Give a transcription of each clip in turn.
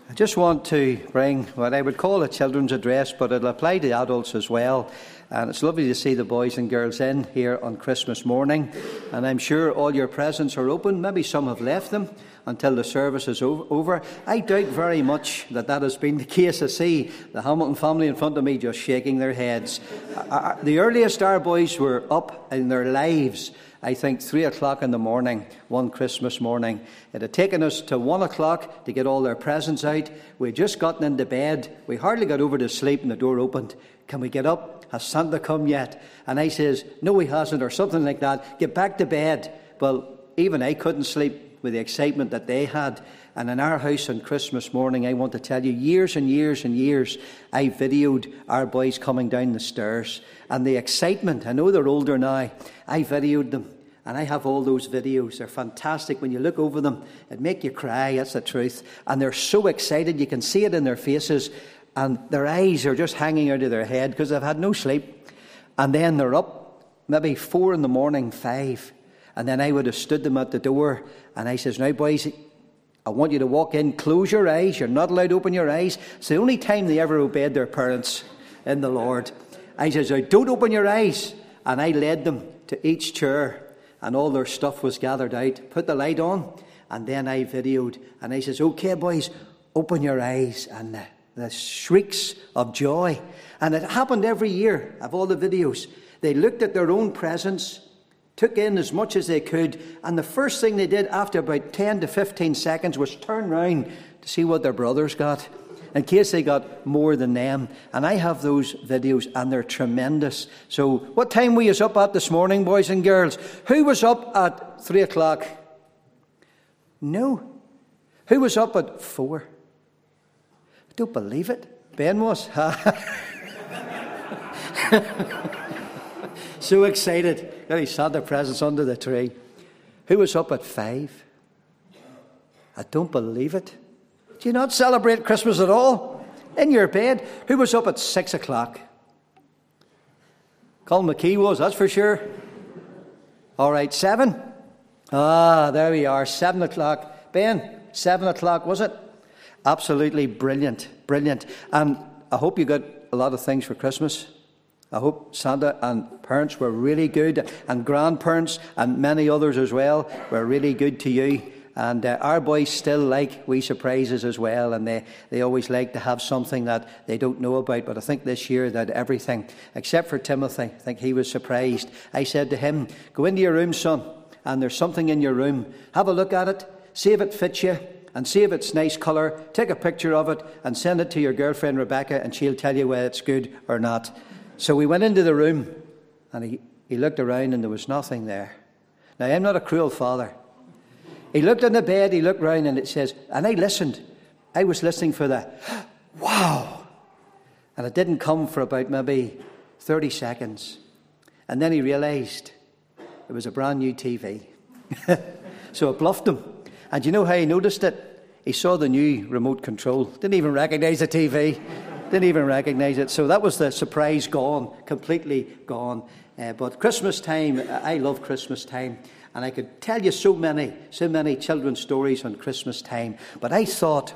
I just want to bring what I would call a children's address, but it'll apply to adults as well. And it's lovely to see the boys and girls in here on Christmas morning. And I'm sure all your presents are open. Maybe some have left them until the service is over. I doubt very much that has been the case. I see the Hamilton family in front of me just shaking their heads. The earliest our boys were up in their lives, I think 3 o'clock in the morning, one Christmas morning. It had taken us to 1 o'clock to get all their presents out. We'd just gotten into bed. We hardly got over to sleep and the door opened. Can we get up? Has Santa come yet? And I says, no, he hasn't, or something like that. Get back to bed. Well, even I couldn't sleep with the excitement that they had. And in our house on Christmas morning, I want to tell you, years and years and years, I videoed our boys coming down the stairs. And the excitement, I know they're older now, I videoed them. And I have all those videos. They're fantastic. When you look over them, it make you cry, that's the truth. And they're so excited, you can see it in their faces. And their eyes are just hanging out of their head because they've had no sleep. And then they're up, maybe 4 in the morning, 5. And then I would have stood them at the door. And I says, now boys, I want you to walk in, close your eyes. You're not allowed to open your eyes. It's the only time they ever obeyed their parents in the Lord. I says, now don't open your eyes. And I led them to each chair. And all their stuff was gathered out. Put the light on. And then I videoed. And I says, okay, boys, open your eyes. And the shrieks of joy. And it happened every year of all the videos. They looked at their own presents, took in as much as they could, and the first thing they did after about 10 to 15 seconds was turn round to see what their brothers got, in case they got more than them. And I have those videos, and they're tremendous. So what time were you up at this morning, boys and girls? Who was up at 3 o'clock? No. Who was up at 4? I don't believe it. Ben was. So excited. He sat their presents under the tree. Who was up at 5? I don't believe it. Do you not celebrate Christmas at all? In your bed. Who was up at 6 o'clock? Colin McKee was, that's for sure. All right, 7? There we are, 7 o'clock. Ben, 7 o'clock, was it? Absolutely brilliant, brilliant. And I hope you got a lot of things for Christmas. I hope Santa and parents were really good, and grandparents and many others as well were really good to you. And our boys still like wee surprises as well, and they always like to have something that they don't know about. But I think this year that everything, except for Timothy, I think he was surprised. I said to him, go into your room, son, and there's something in your room. Have a look at it, see if it fits you, and see if it's nice colour. Take a picture of it and send it to your girlfriend Rebecca, and she'll tell you whether it's good or not. So we went into the room, and he looked around, and there was nothing there. Now, I'm not a cruel father. He looked on the bed, he looked round, and it says, and I listened. I was listening for the, wow. And it didn't come for about maybe 30 seconds. And then he realised it was a brand new TV. So it bluffed him. And you know how he noticed it? He saw the new remote control. Didn't even recognise the TV. Didn't even recognise it. So that was the surprise gone, completely gone. But Christmas time, I love Christmas time. And I could tell you so many children's stories on Christmas time. But I thought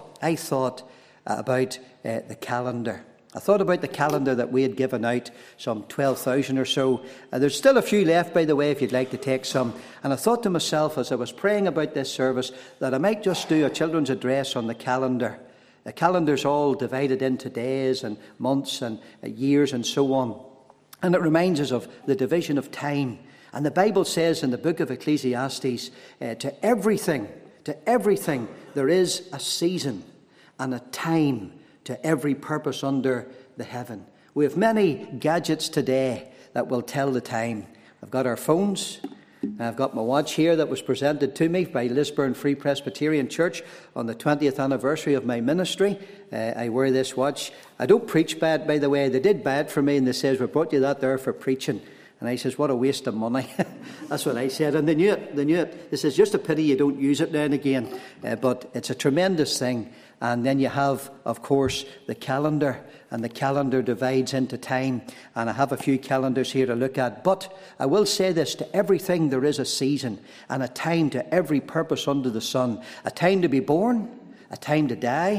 about the calendar. I thought about the calendar that we had given out, some 12,000 or so. There's still a few left, by the way, if you'd like to take some. And I thought to myself, as I was praying about this service, that I might just do a children's address on the calendar. The calendar's all divided into days and months and years and so on. And it reminds us of the division of time. And the Bible says in the book of Ecclesiastes, to everything there is a season and a time to every purpose under the heaven. We have many gadgets today that will tell the time. I've got our phones. I've got my watch here that was presented to me by Lisburn Free Presbyterian Church on the 20th anniversary of my ministry. I wear this watch. I don't preach by it, by the way. They did buy it for me, and they says, we brought you that there for preaching. And I says, what a waste of money. That's what I said. And they knew it. They says, just a pity you don't use it now and again. But it's a tremendous thing. And then you have, of course, the calendar. And the calendar divides into time. And I have a few calendars here to look at. But I will say this, to everything there is a season. And a time to every purpose under the sun. A time to be born. A time to die.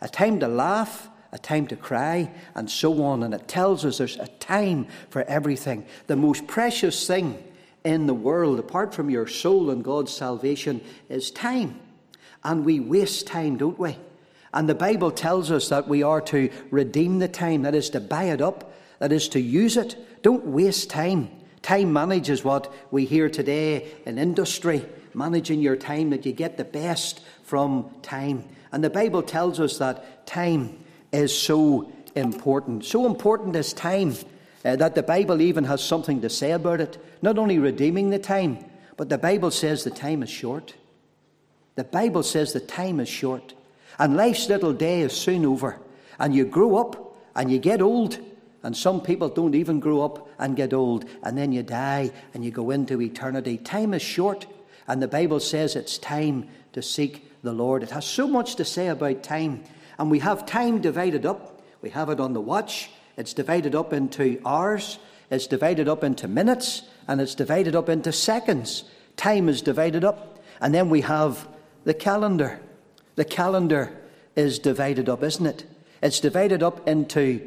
a time to laugh, a time to cry, and so on. And it tells us there's a time for everything. The most precious thing in the world, apart from your soul and God's salvation, is time. And we waste time, don't we? And the Bible tells us that we are to redeem the time, that is to buy it up, that is to use it. Don't waste time. Time manage is what we hear today in industry, managing your time, that you get the best from time. And the Bible tells us that time is so important. So important is time that the Bible even has something to say about it. Not only redeeming the time, but the Bible says the time is short. The Bible says the time is short. And life's little day is soon over. And you grow up and you get old. And some people don't even grow up and get old. And then you die and you go into eternity. Time is short. And the Bible says it's time to seek the Lord. It has so much to say about time. And we have time divided up. We have it on the watch. It's divided up into hours. It's divided up into minutes. And it's divided up into seconds. Time is divided up. And then we have the calendar. The calendar is divided up, isn't it? It's divided up into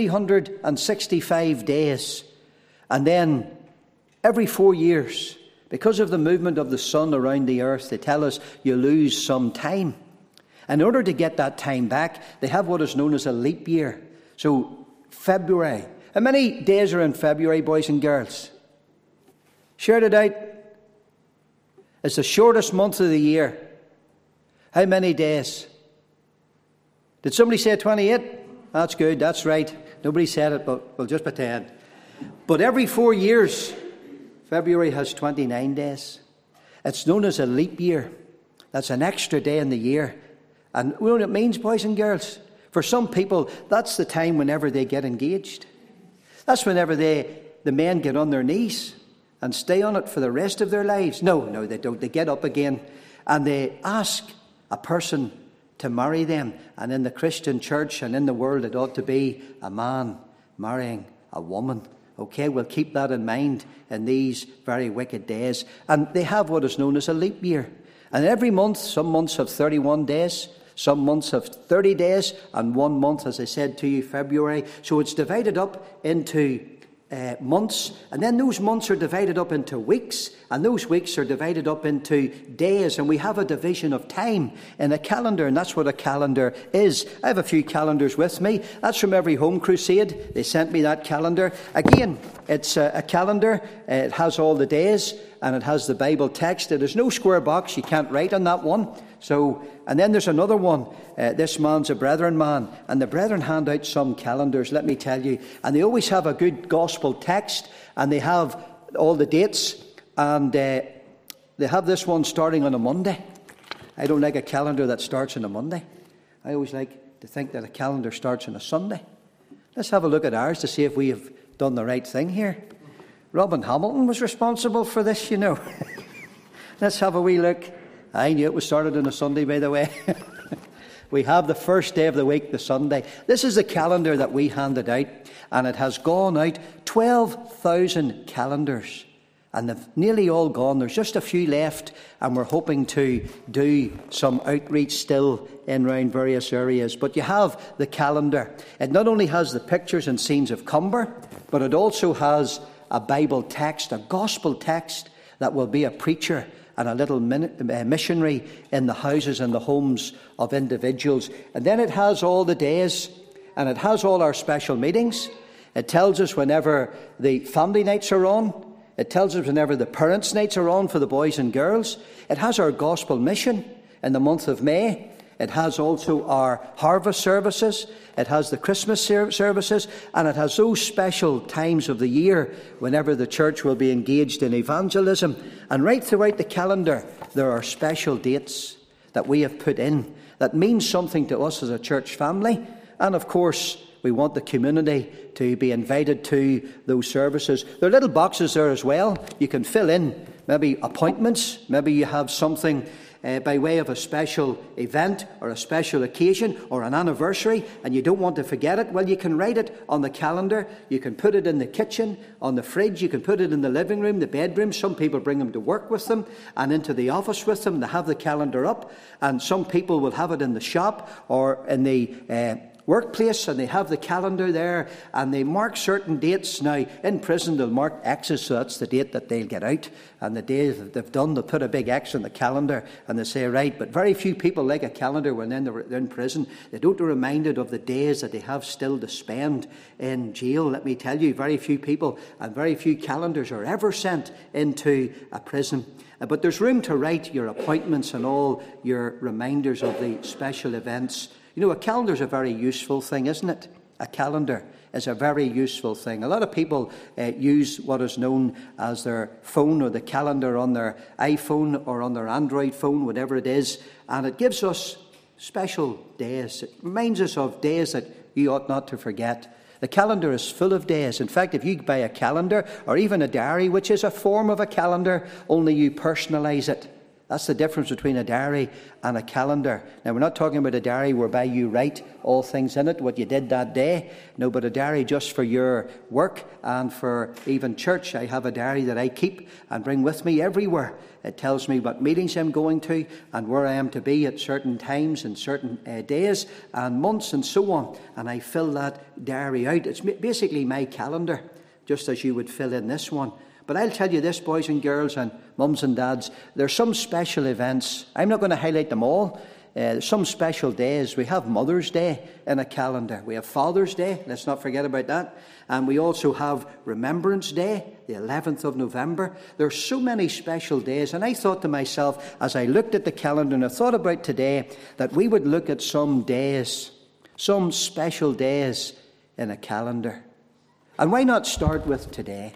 365 days. And then every 4 years, because of the movement of the sun around the earth, they tell us you lose some time. In order to get that time back, they have what is known as a leap year. So February. How many days are in February, boys and girls? Shout it out. It's the shortest month of the year. How many days? Did somebody say 28? That's good, that's right. Nobody said it, but we'll just pretend. But every 4 years, February has 29 days. It's known as a leap year. That's an extra day in the year. And you know what it means, boys and girls? For some people, that's the time whenever they get engaged. That's whenever the men get on their knees and stay on it for the rest of their lives. No, they don't. They get up again and they ask a person to marry them. And in the Christian church and in the world, it ought to be a man marrying a woman. Okay, we'll keep that in mind in these very wicked days. And they have what is known as a leap year. And every month, some months have 31 days, some months have 30 days, and 1 month, as I said to you, February. So it's divided up into months, and then those months are divided up into weeks, and those weeks are divided up into days, and we have a division of time in a calendar, and that's what a calendar is. I have a few calendars with me. That's from every home crusade. They sent me that calendar. Again, it's a calendar. It has all the days, and it has the Bible text. There's no square box. You can't write on that one. And then there's another one. This man's a Brethren man. And the Brethren hand out some calendars, let me tell you. And they always have a good gospel text. And they have all the dates. And they have this one starting on a Monday. I don't like a calendar that starts on a Monday. I always like to think that a calendar starts on a Sunday. Let's have a look at ours to see if we have done the right thing here. Robin Hamilton was responsible for this, you know. Let's have a wee look. I knew it was started on a Sunday, by the way. We have the first day of the week, the Sunday. This is the calendar that we handed out, and it has gone out 12,000 calendars. And they've nearly all gone. There's just a few left, and we're hoping to do some outreach still in around various areas. But you have the calendar. It not only has the pictures and scenes of Cumber, but it also has a Bible text, a gospel text that will be a preacher and a little missionary in the houses and the homes of individuals. And then it has all the days, and it has all our special meetings. It tells us whenever the family nights are on. It tells us whenever the parents' nights are on for the boys and girls. It has our gospel mission in the month of May. It has also our harvest services. It has the Christmas services. And it has those special times of the year whenever the church will be engaged in evangelism. And right throughout the calendar, there are special dates that we have put in that mean something to us as a church family. And of course, we want the community to be invited to those services. There are little boxes there as well. You can fill in maybe appointments. Maybe you have something by way of a special event or a special occasion or an anniversary, and you don't want to forget it, well, you can write it on the calendar. You can put it in the kitchen, on the fridge. You can put it in the living room, the bedroom. Some people bring them to work with them and into the office with them. They have the calendar up, and some people will have it in the shop or in the workplace, and they have the calendar there, and they mark certain dates. Now, in prison, they'll mark X's, so that's the date that they'll get out. And the day that they've done, they'll put a big X on the calendar, and they say, right. But very few people like a calendar when they're in prison. They don't get reminded of the days that they have still to spend in jail. Let me tell you, very few people and very few calendars are ever sent into a prison. But there's room to write your appointments and all your reminders of the special events. You know, a calendar is a very useful thing, isn't it? A calendar is a very useful thing. A lot of people use what is known as their phone or the calendar on their iPhone or on their Android phone, whatever it is, and it gives us special days. It reminds us of days that you ought not to forget. The calendar is full of days. In fact, if you buy a calendar or even a diary, which is a form of a calendar, only you personalise it. That's the difference between a diary and a calendar. Now, we're not talking about a diary whereby you write all things in it, what you did that day. No, but a diary just for your work and for even church. I have a diary that I keep and bring with me everywhere. It tells me what meetings I'm going to and where I am to be at certain times and certain days and months and so on. And I fill that diary out. It's basically my calendar, just as you would fill in this one. But I'll tell you this, boys and girls and mums and dads, there's some special events. I'm not going to highlight them all. There's some special days. We have Mother's Day in a calendar. We have Father's Day. Let's not forget about that. And we also have Remembrance Day, the 11th of November. There are so many special days. And I thought to myself, as I looked at the calendar and I thought about today, that we would look at some days, some special days in a calendar. And why not start with today?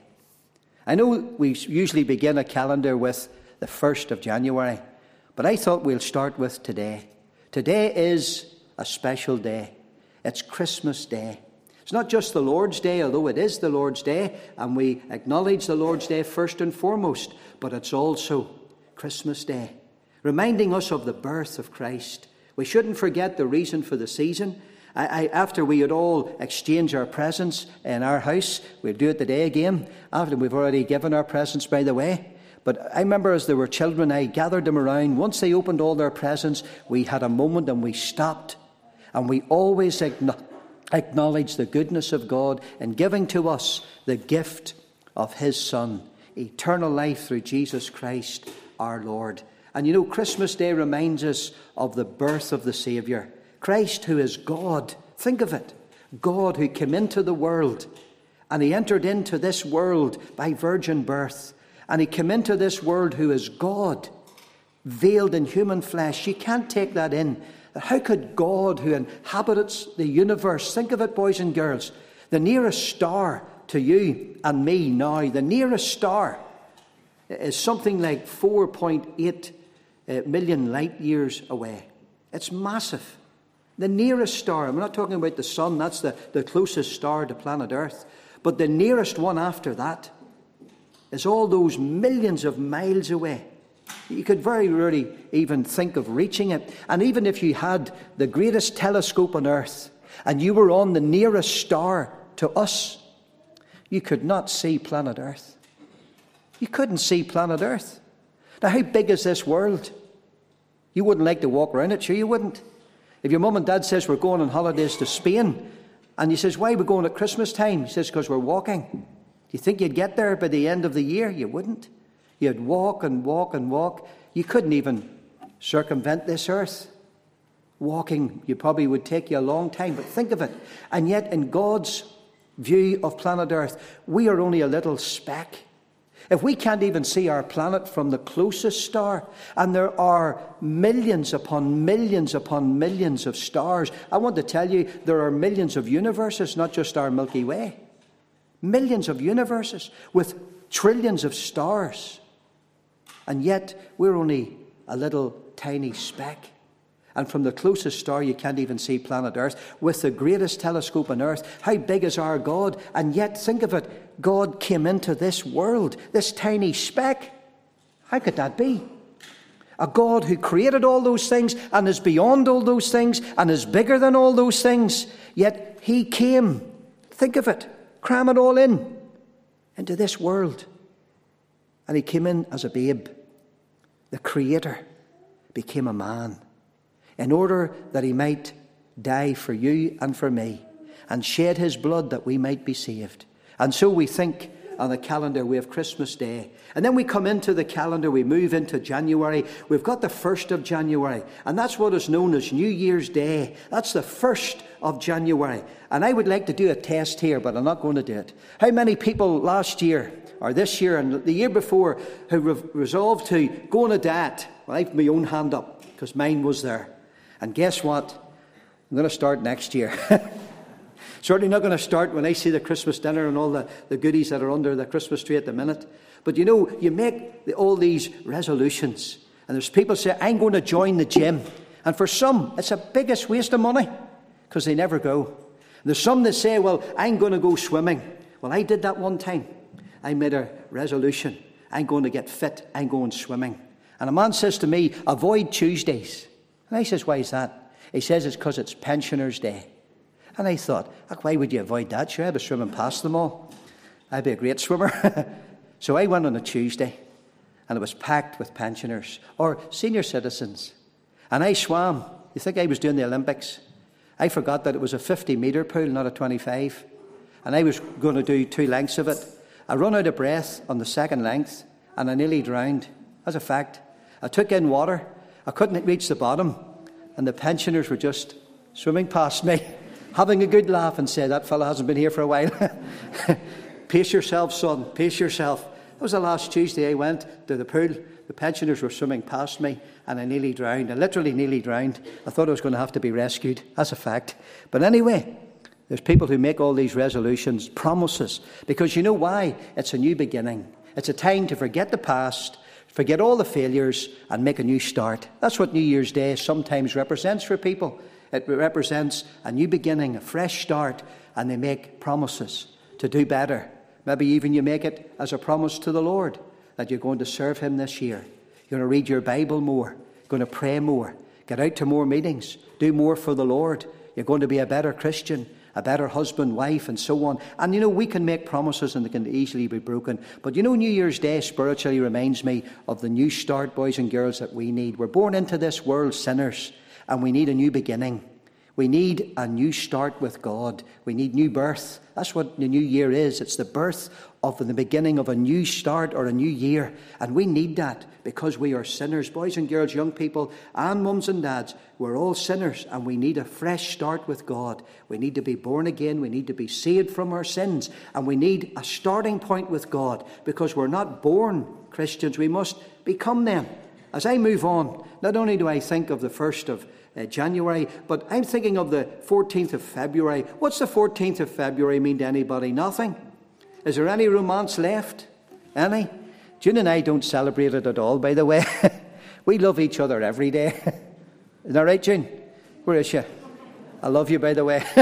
I know we usually begin a calendar with the 1st of January, but I thought we'll start with today. Today is a special day. It's Christmas Day. It's not just the Lord's Day, although it is the Lord's Day, and we acknowledge the Lord's Day first and foremost, but it's also Christmas Day, reminding us of the birth of Christ. We shouldn't forget the reason for the season. After we had all exchanged our presents in our house, we'll do it today again, after we've already given our presents, by the way. But I remember as there were children, I gathered them around. Once they opened all their presents, we had a moment and we stopped. And we always acknowledge the goodness of God in giving to us the gift of His Son, eternal life through Jesus Christ our Lord. And you know, Christmas Day reminds us of the birth of the Saviour. Christ, who is God. Think of it. God who came into the world. And He entered into this world by virgin birth. And He came into this world who is God, veiled in human flesh. You can't take that in. How could God, who inhabits the universe, think of it, boys and girls, the nearest star to you and me now, the nearest star is something like 4.8 million light years away. It's massive. The nearest star, I'm not talking about the sun, that's the closest star to planet Earth, but the nearest one after that is all those millions of miles away. You could very rarely even think of reaching it. And even if you had the greatest telescope on Earth and you were on the nearest star to us, you could not see planet Earth. You couldn't see planet Earth. Now, how big is this world? You wouldn't like to walk around it, sure you wouldn't. If your mum and dad says we're going on holidays to Spain, and you says, why are we going at Christmas time? He says, because we're walking. Do you think you'd get there by the end of the year? You wouldn't. You'd walk and walk and walk. You couldn't even circumvent this earth. Walking, you probably would take you a long time, but think of it. And yet, in God's view of planet Earth, we are only a little speck. If we can't even see our planet from the closest star, and there are millions upon millions upon millions of stars, I want to tell you, there are millions of universes, not just our Milky Way. Millions of universes with trillions of stars. And yet, we're only a little tiny speck. And from the closest star, you can't even see planet Earth. With the greatest telescope on Earth, how big is our God? And yet, think of it, God came into this world, this tiny speck. How could that be? A God who created all those things and is beyond all those things and is bigger than all those things. Yet he came, think of it, cram it all in, into this world. And he came in as a babe. The Creator became a man in order that he might die for you and for me and shed his blood that we might be saved. And so we think on the calendar we have Christmas Day. And then we come into the calendar, we move into January. We've got the 1st of January. And that's what is known as New Year's Day. That's the 1st of January. And I would like to do a test here, but I'm not going to do it. How many people last year, or this year, and the year before, who resolved to go on a diet? Well, I have my own hand up, because mine was there. And guess what? I'm going to start next year. Certainly not going to start when I see the Christmas dinner and all the goodies that are under the Christmas tree at the minute. But you know, you make all these resolutions. And there's people say, I'm going to join the gym. And for some, it's the biggest waste of money, because they never go. And there's some that say, well, I'm going to go swimming. Well, I did that one time. I made a resolution. I'm going to get fit. I'm going swimming. And a man says to me, avoid Tuesdays. And I says, why is that? He says it's because it's Pensioners' Day. And I thought, why would you avoid that? Sure, I'd be swimming past them all. I'd be a great swimmer. So I went on a Tuesday, and it was packed with pensioners or senior citizens. And I swam. You think I was doing the Olympics? I forgot that it was a 50-metre pool, not a 25. And I was going to do 2 lengths of it. I run out of breath on the second length, and I nearly drowned. As a fact, I took in water. I couldn't reach the bottom, and the pensioners were just swimming past me, having a good laugh, and said, that fella hasn't been here for a while. Pace yourself, son, pace yourself. It was the last Tuesday I went to the pool. The pensioners were swimming past me, and I nearly drowned. I literally nearly drowned. I thought I was going to have to be rescued. That's a fact. But anyway, there's people who make all these resolutions, promises, because you know why? It's a new beginning. It's a time to forget the past, forget all the failures, and make a new start. That's what New Year's Day sometimes represents for people. It represents a new beginning, a fresh start, and they make promises to do better. Maybe even you make it as a promise to the Lord that you're going to serve him this year. You're going to read your Bible more. You're going to pray more. Get out to more meetings. Do more for the Lord. You're going to be a better Christian, a better husband, wife, and so on. And you know, we can make promises and they can easily be broken. But you know, New Year's Day spiritually reminds me of the new start, boys and girls, that we need. We're born into this world sinners, and we need a new beginning. We need a new start with God. We need new birth. That's what the new year is. It's the birth of the beginning of a new start or a new year. And we need that because we are sinners. Boys and girls, young people, and mums and dads, we're all sinners, and we need a fresh start with God. We need to be born again. We need to be saved from our sins. And we need a starting point with God, because we're not born Christians. We must become them. As I move on, not only do I think of the 1st of January, but I'm thinking of the 14th of February. What's the 14th of February mean to anybody? Nothing. Is there any romance left? Any? June and I don't celebrate it at all, by the way. We love each other every day. Isn't that right, June? Where is she? I love you, by the way.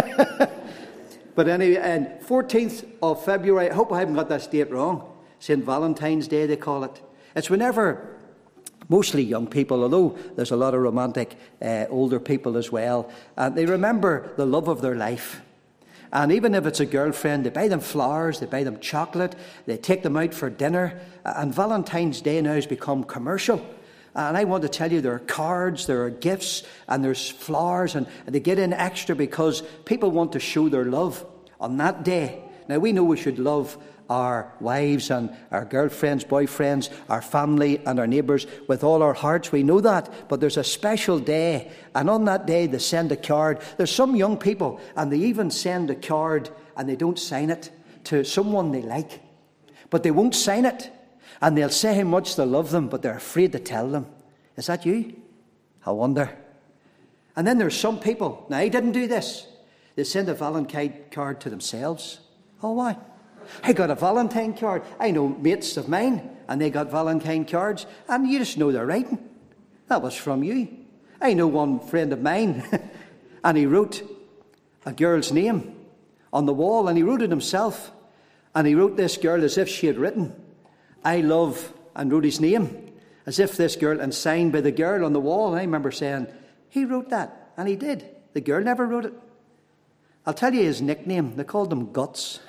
But anyway, and 14th of February, I hope I haven't got this date wrong. St. Valentine's Day, they call it. It's whenever mostly young people, although there's a lot of romantic older people as well, and they remember the love of their life. And even if it's a girlfriend, they buy them flowers, they buy them chocolate, they take them out for dinner. And Valentine's Day now has become commercial. And I want to tell you, there are cards, there are gifts, and there's flowers, and they get in extra because people want to show their love on that day. Now, we know we should love our wives and our girlfriends, boyfriends, our family and our neighbours with all our hearts. We know that. But there's a special day, and on that day they send a card. There's some young people, and they even send a card and they don't sign it to someone they like. But they won't sign it. And they'll say how much they love them, but they're afraid to tell them. Is that you? I wonder. And then there's some people, now I didn't do this, they send a Valentine card to themselves. Oh, why? I got a Valentine card. I know mates of mine, and they got Valentine cards, and you just know their writing. That was from you. I know one friend of mine, and he wrote a girl's name on the wall, and he wrote it himself. And he wrote this girl as if she had written, I love, and wrote his name, as if this girl, and signed by the girl on the wall. And I remember saying, he wrote that. And he did. The girl never wrote it. I'll tell you his nickname. They called him Guts.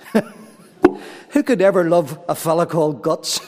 Who could ever love a fella called Guts?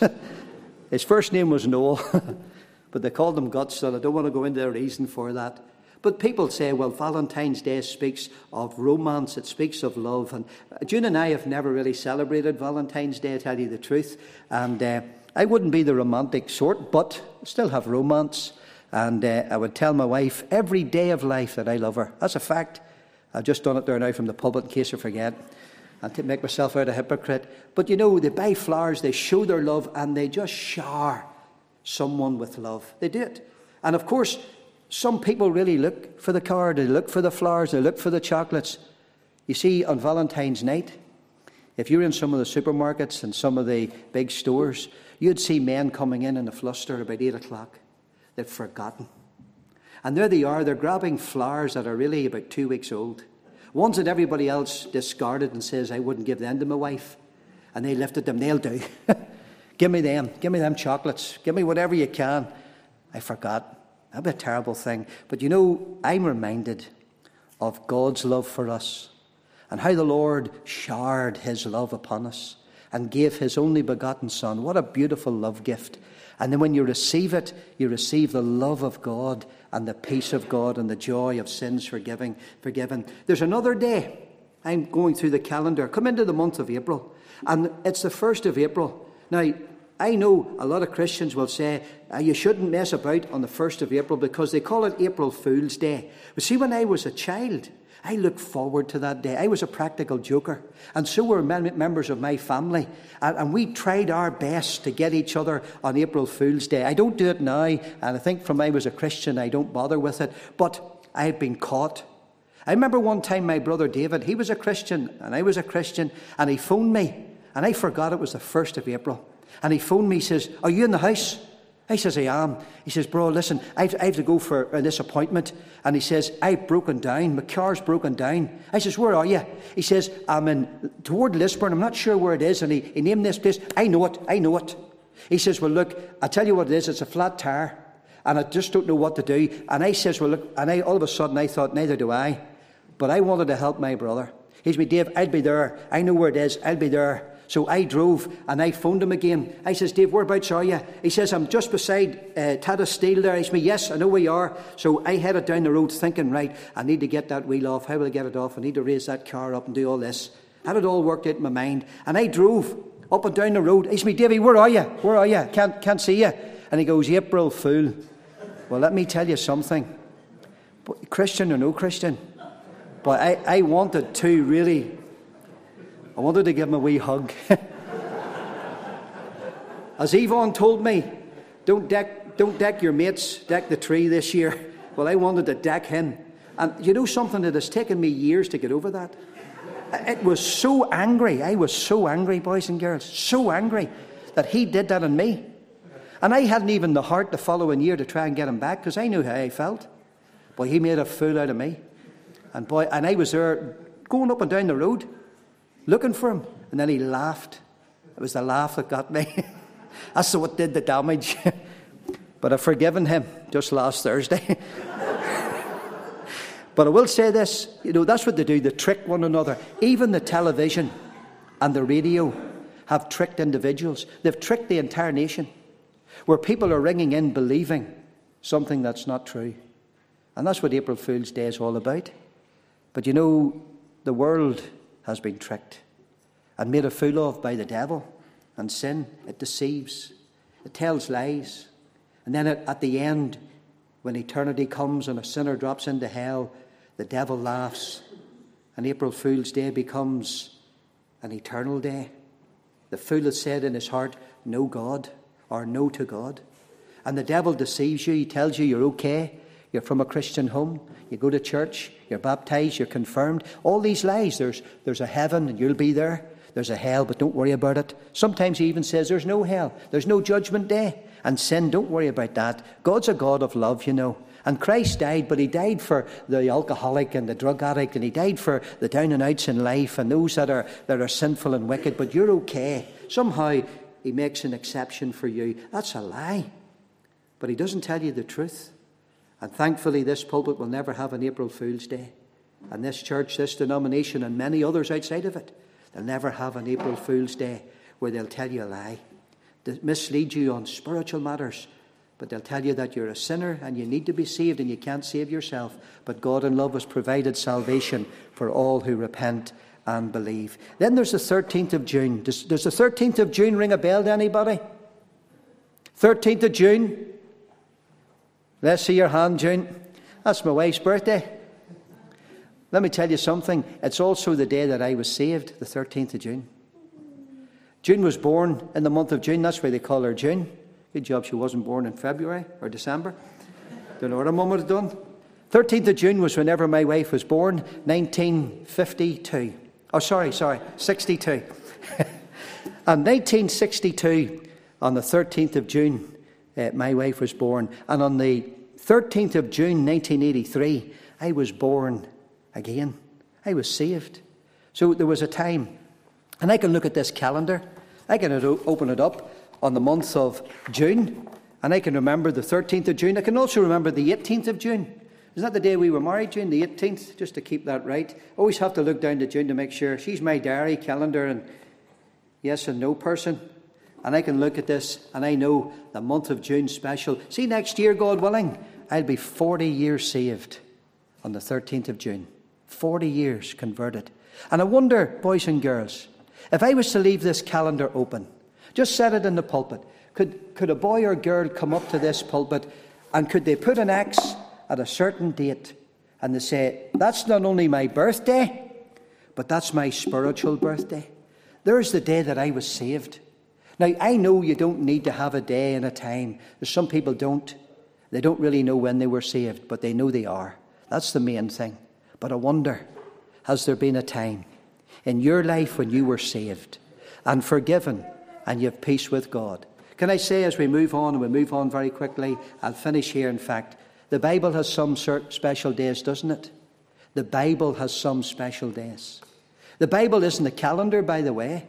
His first name was Noel, but they called him Guts, so I don't want to go into the reason for that. But people say, well, Valentine's Day speaks of romance, it speaks of love. And June and I have never really celebrated Valentine's Day, to tell you the truth. And I wouldn't be the romantic sort, but still have romance. And I would tell my wife every day of life that I love her. That's a fact. I've just done it there now from the pulpit in case I forget. And to make myself out a hypocrite. But you know, they buy flowers, they show their love, and they just shower someone with love. They do it. And of course, some people really look for the card, they look for the flowers, they look for the chocolates. You see, on Valentine's night, if you're in some of the supermarkets and some of the big stores, you'd see men coming in a fluster about 8 o'clock. They've forgotten. And there they are, they're grabbing flowers that are really about 2 weeks old. Ones that everybody else discarded and says, I wouldn't give them to my wife. And they lifted them, they'll do. Give me them chocolates. Give me whatever you can. I forgot. That'd be a terrible thing. But you know, I'm reminded of God's love for us and how the Lord showered his love upon us and gave his only begotten Son. What a beautiful love gift. And then when you receive it, you receive the love of God and the peace of God and the joy of sins forgiven. There's another day. I'm going through the calendar. Come into the month of April. And it's the 1st of April. Now, I know a lot of Christians will say, you shouldn't mess about on the 1st of April because they call it April Fool's Day. But see, when I was a child, I looked forward to that day. I was a practical joker. And so were members of my family. And we tried our best to get each other on April Fool's Day. I don't do it now. And I think from I was a Christian, I don't bother with it. But I've been caught. I remember one time my brother David, he was a Christian and I was a Christian. And he phoned me. And I forgot it was the 1st of April. And he phoned me, he says, are you in the house? I says, I am. He says, bro, listen, I have to go for this appointment. And he says, I've broken down. My car's broken down. I says, where are you? He says, I'm in toward Lisburn. I'm not sure where it is. And he named this place. I know it. He says, well, look, I'll tell you what it is. It's a flat tire. And I just don't know what to do. And I says, well, look, and all of a sudden I thought, neither do I. But I wanted to help my brother. He says, Dave, I'll be there. I know where it is. I'll be there. So I drove and I phoned him again. I says, Dave, whereabouts are you? He says, I'm just beside Tata Steel there. He says, yes, I know where you are. So I headed down the road thinking, right, I need to get that wheel off. How will I get it off? I need to raise that car up and do all this. I had it all worked out in my mind. And I drove up and down the road. He says, Davey, where are you? Where are you? Can't see you. And he goes, April Fool. Well, let me tell you something. But Christian or no Christian. But I wanted to really... I wanted to give him a wee hug. As Yvonne told me, don't deck your mates, deck the tree this year. Well, I wanted to deck him. And you know something, that has taken me years to get over that. It was so angry. I was so angry, boys and girls, so angry that he did that on me. And I hadn't even the heart the following year to try and get him back because I knew how I felt. Boy, he made a fool out of me. And I was there going up and down the road, looking for him, and then he laughed. It was the laugh that got me. That's what did the damage. But I've forgiven him just last Thursday. But I will say this, that's what they do. They trick one another. Even the television and the radio have tricked individuals. They've tricked the entire nation, where people are ringing in believing something that's not true. And that's what April Fool's Day is all about. But the world has been tricked and made a fool of by the devil and sin. It deceives. It tells lies. And then at the end, when eternity comes and a sinner drops into hell, the devil laughs. And April Fool's Day becomes an eternal day. The fool has said in his heart, no God, or no to God. And the devil deceives you. He tells you you're okay. You're from a Christian home. You go to church. You're baptized. You're confirmed. All these lies. There's a heaven and you'll be there. There's a hell, but don't worry about it. Sometimes he even says there's no hell. There's no judgment day. And sin, don't worry about that. God's a God of love, And Christ died, but he died for the alcoholic and the drug addict, and he died for the down and outs in life and those that are sinful and wicked. But you're okay. Somehow he makes an exception for you. That's a lie. but he doesn't tell you the truth. And thankfully, this pulpit will never have an April Fool's Day. And this church, this denomination, and many others outside of it, they'll never have an April Fool's Day where they'll tell you a lie. They'll mislead you on spiritual matters, but they'll tell you that you're a sinner and you need to be saved and you can't save yourself. But God in love has provided salvation for all who repent and believe. Then there's the 13th of June. Does the 13th of June ring a bell to anybody? 13th of June. Let's see your hand, June. That's my wife's birthday. Let me tell you something. It's also the day that I was saved, the 13th of June. June was born in the month of June. That's why they call her June. Good job she wasn't born in February or December. Don't know what her mum would have done. 13th of June was whenever my wife was born, 1952. Oh, sorry, 62. And 1962, on the 13th of June, my wife was born. And on the 13th of June, 1983, I was born again. I was saved. So there was a time. And I can look at this calendar. I can open it up on the month of June. And I can remember the 13th of June. I can also remember the 18th of June. Isn't that the day we were married, June? The 18th, just to keep that right. Always have to look down to June to make sure. She's my diary, calendar, and yes and no person. And I can look at this, and I know the month of June special. See, next year, God willing, I'll be 40 years saved on the 13th of June. 40 years converted. And I wonder, boys and girls, if I was to leave this calendar open, just set it in the pulpit, could a boy or girl come up to this pulpit and could they put an X at a certain date and they say, that's not only my birthday, but that's my spiritual birthday. There's the day that I was saved. Now, I know you don't need to have a day and a time. There's some people don't. They don't really know when they were saved, but they know they are. That's the main thing. But I wonder, has there been a time in your life when you were saved and forgiven and you have peace with God? Can I say, as we move on, and we move on very quickly, I'll finish here. In fact, the Bible has some special days, doesn't it? The Bible has some special days. The Bible isn't a calendar, by the way.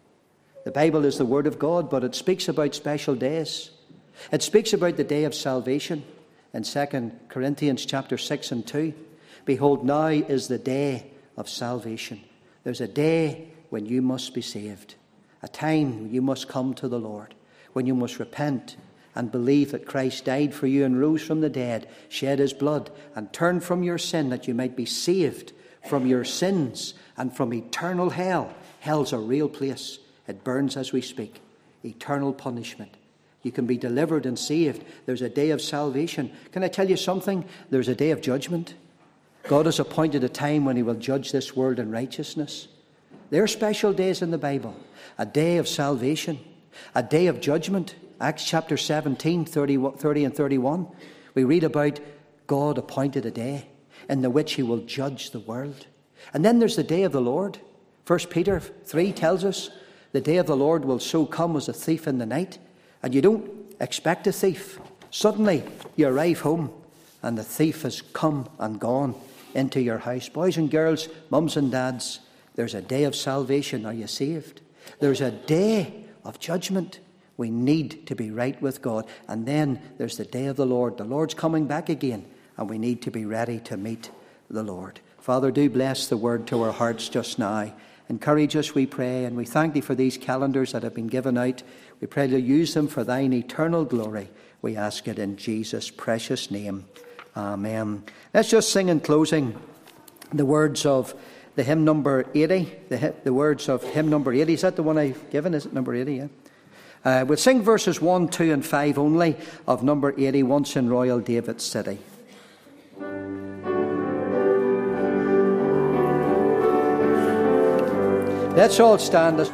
The Bible is the Word of God, but it speaks about special days. It speaks about the day of salvation in 2 Corinthians chapter 6 and 2. Behold, now is the day of salvation. There's a day when you must be saved. A time when you must come to the Lord. When you must repent and believe that Christ died for you and rose from the dead, shed his blood, and turn from your sin that you might be saved from your sins and from eternal hell. Hell's a real place. It burns as we speak. Eternal punishment. You can be delivered and saved. There's a day of salvation. Can I tell you something? There's a day of judgment. God has appointed a time when he will judge this world in righteousness. There are special days in the Bible. A day of salvation. A day of judgment. Acts chapter 17, 30 and 31. We read about God appointed a day in the which he will judge the world. And then there's the day of the Lord. 1 Peter 3 tells us the day of the Lord will so come as a thief in the night. And you don't expect a thief. Suddenly you arrive home and the thief has come and gone into your house. Boys and girls, mums and dads, there's a day of salvation. Are you saved? There's a day of judgment. We need to be right with God. And then there's the day of the Lord. The Lord's coming back again, and we need to be ready to meet the Lord. Father, do bless the word to our hearts just now. Encourage us, we pray, and we thank thee for these calendars that have been given out. We pray to use them for thine eternal glory. We ask it in Jesus' precious name. Amen. Let's just sing in closing the words of the hymn number 80. The words of hymn number 80. Is that the one I've given? Is it number 80? Yeah. We'll sing verses 1, 2 and 5 only of number 80, Once in Royal David's City. Let's all stand.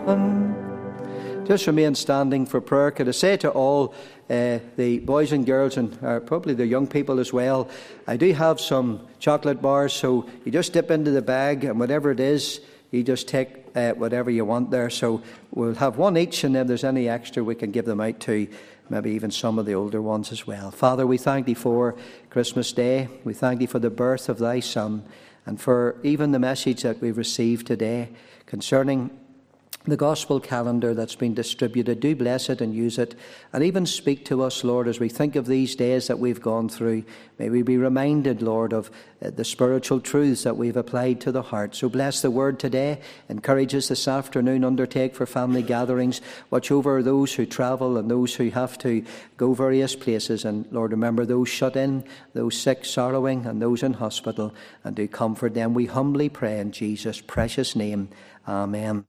Just remain standing for prayer. Could I say to all the boys and girls, and probably the young people as well, I do have some chocolate bars, so you just dip into the bag, and whatever it is, you just take whatever you want there. So we'll have one each, and if there's any extra, we can give them out to maybe even some of the older ones as well. Father, we thank Thee for Christmas Day. We thank Thee for the birth of Thy Son, and for even the message that we've received today concerning the gospel calendar that's been distributed. Do bless it and use it, and even speak to us, Lord, as we think of these days that we've gone through. May we be reminded, Lord, of the spiritual truths that we've applied to the heart. So bless the word today. Encourage us this afternoon, undertake for family gatherings. Watch over those who travel and those who have to go various places. And Lord, remember those shut in, those sick, sorrowing, and those in hospital, and do comfort them. We humbly pray in Jesus' precious name. Amen.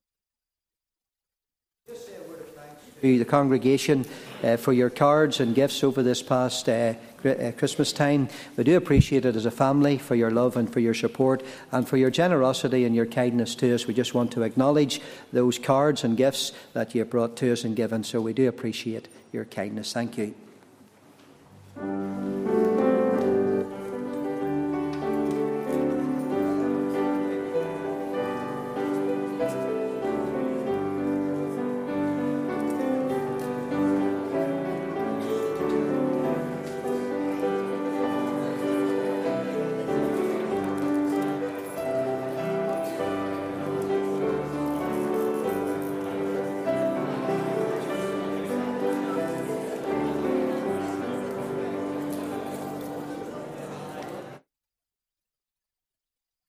To the congregation for your cards and gifts over this past Christmas time. We do appreciate it as a family, for your love and for your support and for your generosity and your kindness to us. We just want to acknowledge those cards and gifts that you have brought to us and given. So we do appreciate your kindness. Thank you.